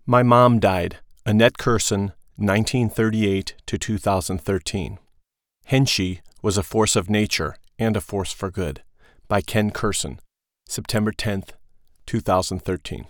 My mom died, Annette Curson, 1938 to 2013. Henshi was a force of nature and a force for good, by Ken Curson, September 10th, 2013.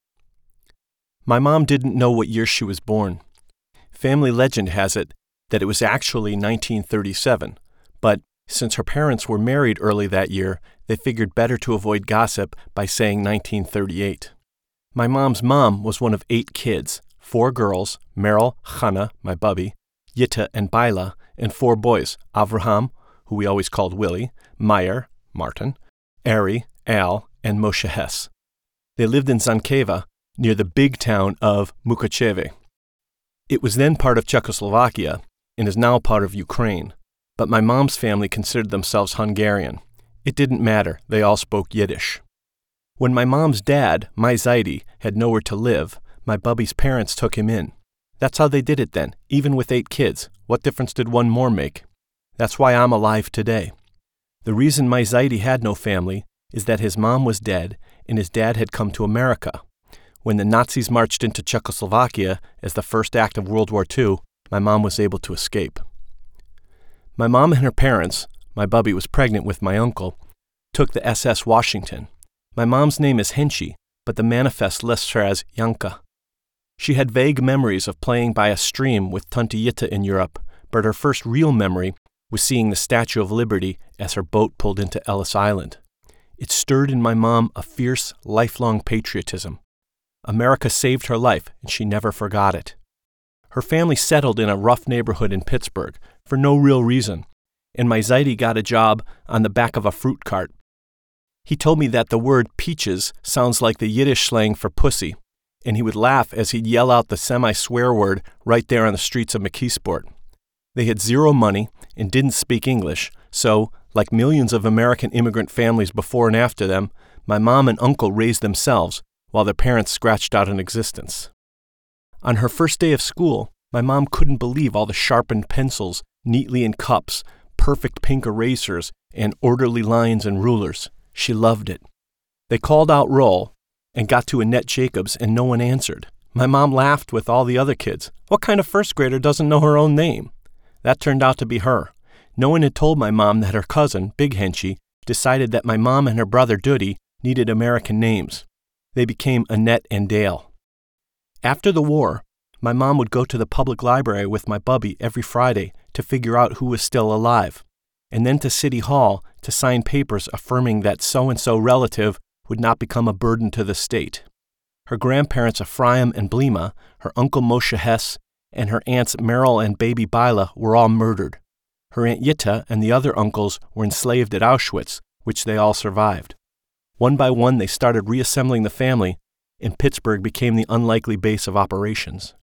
My mom didn't know what year she was born. Family legend has it that it was actually 1937, but since her parents were married early that year, they figured better to avoid gossip by saying 1938. My mom's mom was one of 8 kids, 4 girls, Meryl, Chana, my bubby, Yitta, and Baila, and 4 boys, Avraham, who we always called Willie, Meyer, Martin, Ari, Al, and Moshe Hess. They lived in Zankeva, near the big town of Mukachevo. It was then part of Czechoslovakia and is now part of Ukraine, but my mom's family considered themselves Hungarian. It didn't matter, they all spoke Yiddish. When my mom's dad, my Zaidi, had nowhere to live, my bubby's parents took him in. That's how they did it then, even with 8 kids. What difference did one more make? That's why I'm alive today. The reason my Zaidi had no family is that his mom was dead and his dad had come to America. When the Nazis marched into Czechoslovakia as the first act of World War II, my mom was able to escape. My mom and her parents, my bubby was pregnant with my uncle, took the SS Washington. My mom's name is Henshi, but the manifest lists her as Yanka. She had vague memories of playing by a stream with Tante Yitta in Europe, but her first real memory was seeing the Statue of Liberty as her boat pulled into Ellis Island. It stirred in my mom a fierce, lifelong patriotism. America saved her life, and she never forgot it. Her family settled in a rough neighborhood in Pittsburgh for no real reason, and my Zaidi got a job on the back of a fruit cart. He told me that the word peaches sounds like the Yiddish slang for pussy, and he would laugh as he'd yell out the semi-swear word right there on the streets of McKeesport. They had 0 money and didn't speak English, so, like millions of American immigrant families before and after them, my mom and uncle raised themselves, while their parents scratched out an existence. On her first day of school, my mom couldn't believe all the sharpened pencils, neatly in cups, perfect pink erasers, and orderly lines and rulers. She loved it. They called out roll and got to Annette Jacobs, and no one answered. My mom laughed with all the other kids. What kind of first grader doesn't know her own name? That turned out to be her. No one had told my mom that her cousin, Big Henshi, decided that my mom and her brother Dudi needed American names. They became Annette and Dale. After the war, my mom would go to the public library with my bubby every Friday to figure out who was still alive, and then to City Hall to sign papers affirming that so-and-so relative would not become a burden to the state. Her grandparents Ephraim and Blima, her uncle Moshe Hess, and her aunts Meryl and baby Baila were all murdered. Her aunt Yitta and the other uncles were enslaved at Auschwitz, which they all survived. One by one, they started reassembling the family, and Pittsburgh became the unlikely base of operations.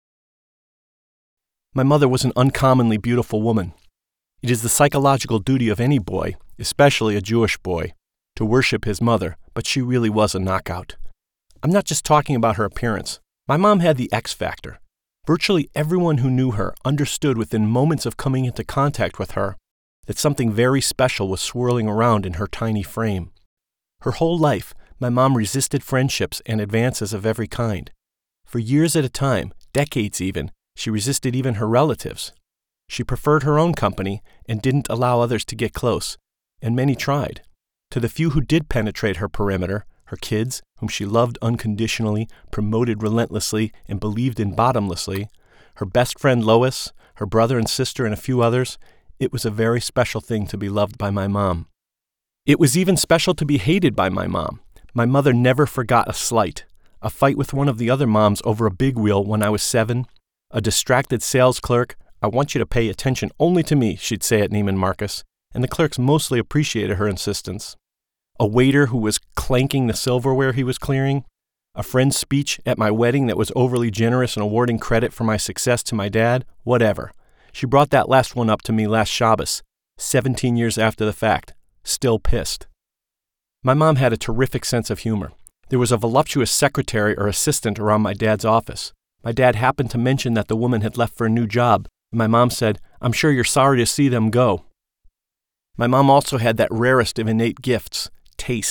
My mother was an uncommonly beautiful woman. It is the psychological duty of any boy, especially a Jewish boy, to worship his mother, but she really was a knockout. I'm not just talking about her appearance. My mom had the X factor. Virtually everyone who knew her understood within moments of coming into contact with her that something very special was swirling around in her tiny frame. Her whole life, my mom resisted friendships and advances of every kind. For years at a time, decades even, she resisted even her relatives. She preferred her own company and didn't allow others to get close, and many tried. To the few who did penetrate her perimeter, her kids, whom she loved unconditionally, promoted relentlessly, and believed in bottomlessly, her best friend Lois, her brother and sister, and a few others, it was a very special thing to be loved by my mom. It was even special to be hated by my mom. My mother never forgot a slight. A fight with one of the other moms over a big wheel when I was 7, a distracted sales clerk. "I want you to pay attention only to me," she'd say at Neiman Marcus, and the clerks mostly appreciated her insistence. A waiter who was clanking the silverware he was clearing. A friend's speech at my wedding that was overly generous in awarding credit for my success to my dad. Whatever. She brought that last one up to me last Shabbos, 17 years after the fact. Still pissed. My mom had a terrific sense of humor. There was a voluptuous secretary or assistant around my dad's office. My dad happened to mention that the woman had left for a new job, and my mom said, "I'm sure you're sorry to see them go." My mom also had that rarest of innate gifts, taste.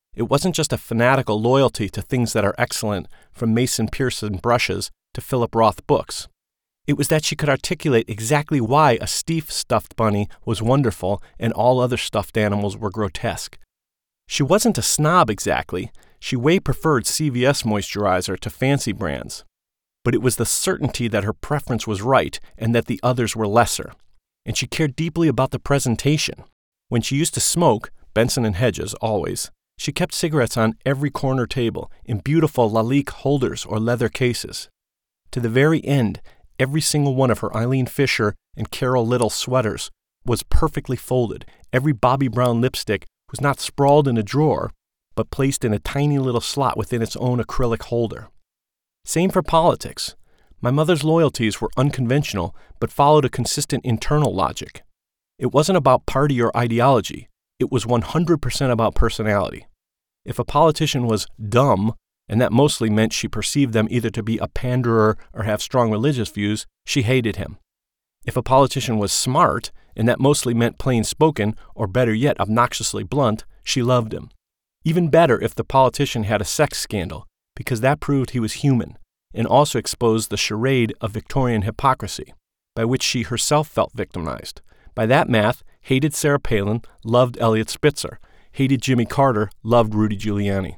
It wasn't just a fanatical loyalty to things that are excellent, from Mason Pearson brushes to Philip Roth books. It was that she could articulate exactly why a Steve stuffed bunny was wonderful and all other stuffed animals were grotesque. She wasn't a snob exactly. She way preferred CVS moisturizer to fancy brands. But it was the certainty that her preference was right and that the others were lesser. And she cared deeply about the presentation. When she used to smoke, Benson and Hedges always, she kept cigarettes on every corner table in beautiful Lalique holders or leather cases. To the very end, every single one of her Eileen Fisher and Carol Little sweaters was perfectly folded. Every Bobbi Brown lipstick was not sprawled in a drawer, but placed in a tiny little slot within its own acrylic holder. Same for politics. My mother's loyalties were unconventional, but followed a consistent internal logic. It wasn't about party or ideology. It was 100% about personality. If a politician was dumb, and that mostly meant she perceived them either to be a panderer or have strong religious views, she hated him. If a politician was smart, and that mostly meant plain-spoken, or better yet, obnoxiously blunt, she loved him. Even better if the politician had a sex scandal, because that proved he was human, and also exposed the charade of Victorian hypocrisy, by which she herself felt victimized. By that math, hated Sarah Palin, loved Eliot Spitzer, hated Jimmy Carter, loved Rudy Giuliani.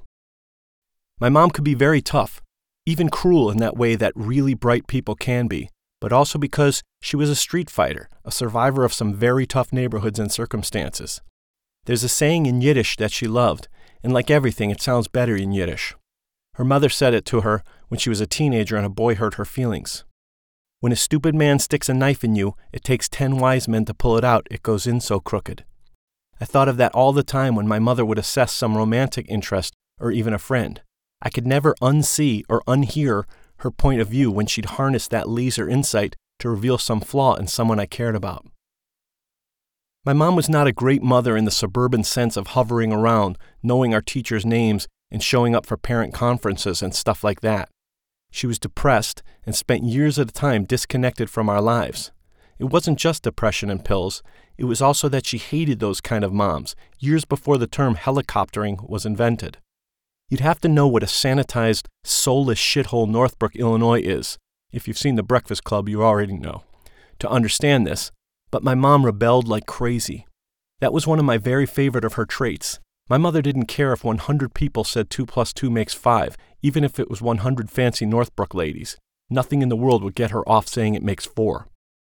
My mom could be very tough, even cruel in that way that really bright people can be, but also because she was a street fighter, a survivor of some very tough neighborhoods and circumstances. There's a saying in Yiddish that she loved, and like everything, it sounds better in Yiddish. Her mother said it to her when she was a teenager and a boy hurt her feelings. When a stupid man sticks a knife in you, it takes 10 wise men to pull it out, it goes in so crooked. I thought of that all the time when my mother would assess some romantic interest or even a friend. I could never unsee or unhear her point of view when she'd harness that laser insight to reveal some flaw in someone I cared about. My mom was not a great mother in the suburban sense of hovering around, knowing our teachers' names, and showing up for parent conferences and stuff like that. She was depressed and spent years at a time disconnected from our lives. It wasn't just depression and pills. It was also that she hated those kind of moms, years before the term helicoptering was invented. You'd have to know what a sanitized, soulless shithole Northbrook, Illinois is. If you've seen The Breakfast Club, you already know. To understand this, but my mom rebelled like crazy. That was one of my very favorite of her traits. My mother didn't care if 100 people said 2 + 2 makes 5, even if it was 100 fancy Northbrook ladies. Nothing in the world would get her off saying it makes 4.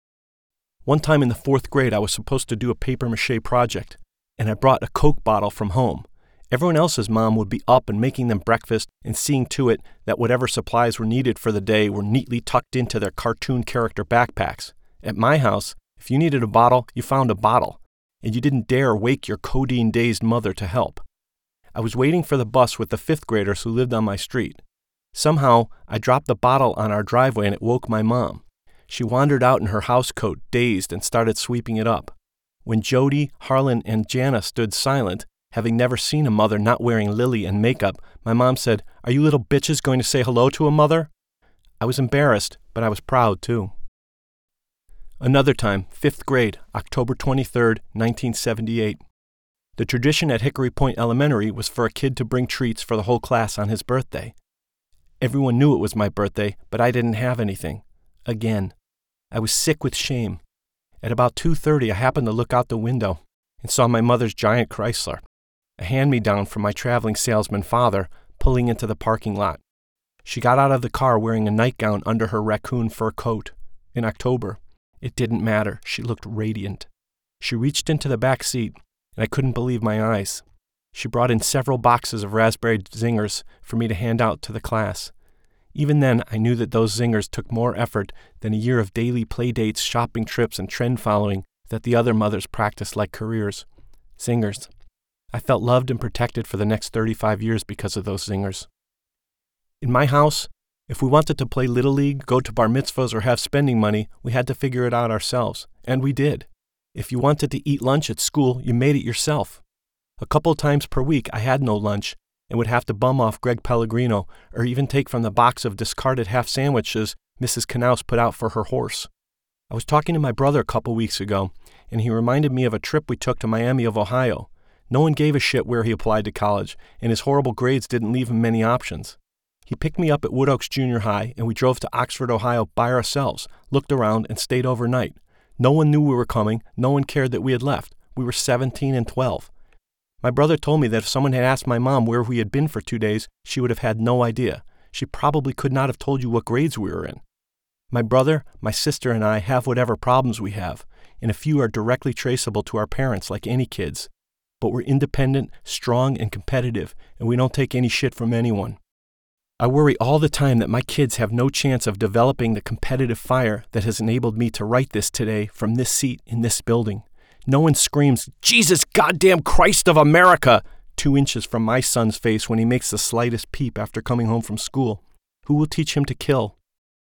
One time in the 4th grade, I was supposed to do a papier-mâché project, and I brought a Coke bottle from home. Everyone else's mom would be up and making them breakfast and seeing to it that whatever supplies were needed for the day were neatly tucked into their cartoon character backpacks. At my house, if you needed a bottle, you found a bottle, and you didn't dare wake your codeine-dazed mother to help. I was waiting for the bus with the 5th graders who lived on my street. Somehow, I dropped the bottle on our driveway and it woke my mom. She wandered out in her housecoat, dazed, and started sweeping it up. When Jody, Harlan, and Jana stood silent, having never seen a mother not wearing lily and makeup, my mom said, "Are you little bitches going to say hello to a mother?" I was embarrassed, but I was proud too. Another time, 5th grade, October 23rd, 1978. The tradition at Hickory Point Elementary was for a kid to bring treats for the whole class on his birthday. Everyone knew it was my birthday, but I didn't have anything. Again. I was sick with shame. At about 2:30, I happened to look out the window and saw my mother's giant Chrysler, a hand-me-down from my traveling salesman father, pulling into the parking lot. She got out of the car wearing a nightgown under her raccoon fur coat. In October. It didn't matter. She looked radiant. She reached into the back seat, and I couldn't believe my eyes. She brought in several boxes of raspberry zingers for me to hand out to the class. Even then, I knew that those zingers took more effort than a year of daily play dates, shopping trips, and trend following that the other mothers practiced like careers. Zingers. I felt loved and protected for the next 35 years because of those zingers. In my house, if we wanted to play Little League, go to bar mitzvahs, or have spending money, we had to figure it out ourselves. And we did. If you wanted to eat lunch at school, you made it yourself. A couple times per week, I had no lunch and would have to bum off Greg Pellegrino or even take from the box of discarded half sandwiches Mrs. Knaus put out for her horse. I was talking to my brother a couple weeks ago, and he reminded me of a trip we took to Miami of Ohio. No one gave a shit where he applied to college, and his horrible grades didn't leave him many options. He picked me up at Wood Oaks Junior High, and we drove to Oxford, Ohio by ourselves, looked around, and stayed overnight. No one knew we were coming. No one cared that we had left. We were 17 and 12. My brother told me that if someone had asked my mom where we had been for 2 days, she would have had no idea. She probably could not have told you what grades we were in. My brother, my sister, and I have whatever problems we have, and a few are directly traceable to our parents like any kids. But we're independent, strong, and competitive, and we don't take any shit from anyone. I worry all the time that my kids have no chance of developing the competitive fire that has enabled me to write this today from this seat in this building. No one screams, "Jesus goddamn Christ of America!" 2 inches from my son's face when he makes the slightest peep after coming home from school. Who will teach him to kill?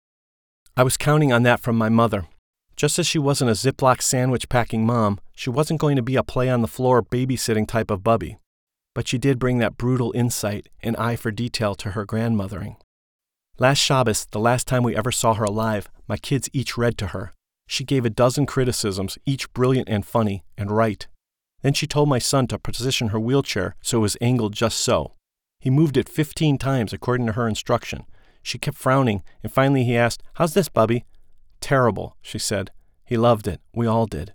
I was counting on that from my mother. Just as she wasn't a Ziploc sandwich-packing mom, she wasn't going to be a play-on-the-floor babysitting type of bubby. But she did bring that brutal insight and eye for detail to her grandmothering. Last Shabbos, the last time we ever saw her alive, my kids each read to her. She gave a dozen criticisms, each brilliant and funny, and right. Then she told my son to position her wheelchair so it was angled just so. He moved it 15 times according to her instruction. She kept frowning, and finally he asked, "How's this, Bubby?" "Terrible," she said. He loved it. We all did.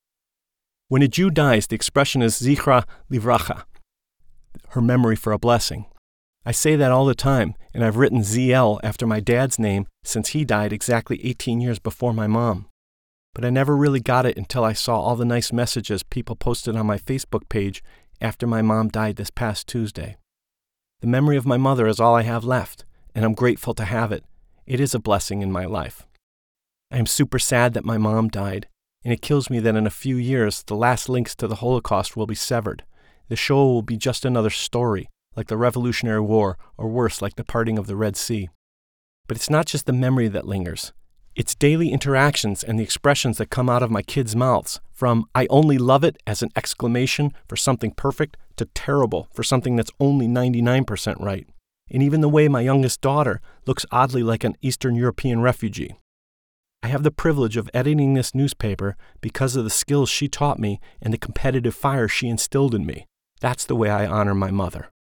When a Jew dies, the expression is Zichra Livracha, her memory for a blessing. I say that all the time, and I've written ZL after my dad's name since he died exactly 18 years before my mom. But I never really got it until I saw all the nice messages people posted on my Facebook page after my mom died this past Tuesday. The memory of my mother is all I have left, and I'm grateful to have it. It is a blessing in my life. I am super sad that my mom died, and it kills me that in a few years the last links to the Holocaust will be severed. The show will be just another story, like the Revolutionary War, or worse, like the parting of the Red Sea. But it's not just the memory that lingers. It's daily interactions and the expressions that come out of my kids' mouths, from "I only love it" as an exclamation for something perfect to "terrible" for something that's only 99% right. And even the way my youngest daughter looks oddly like an Eastern European refugee. I have the privilege of editing this newspaper because of the skills she taught me and the competitive fire she instilled in me. That's the way I honor my mother.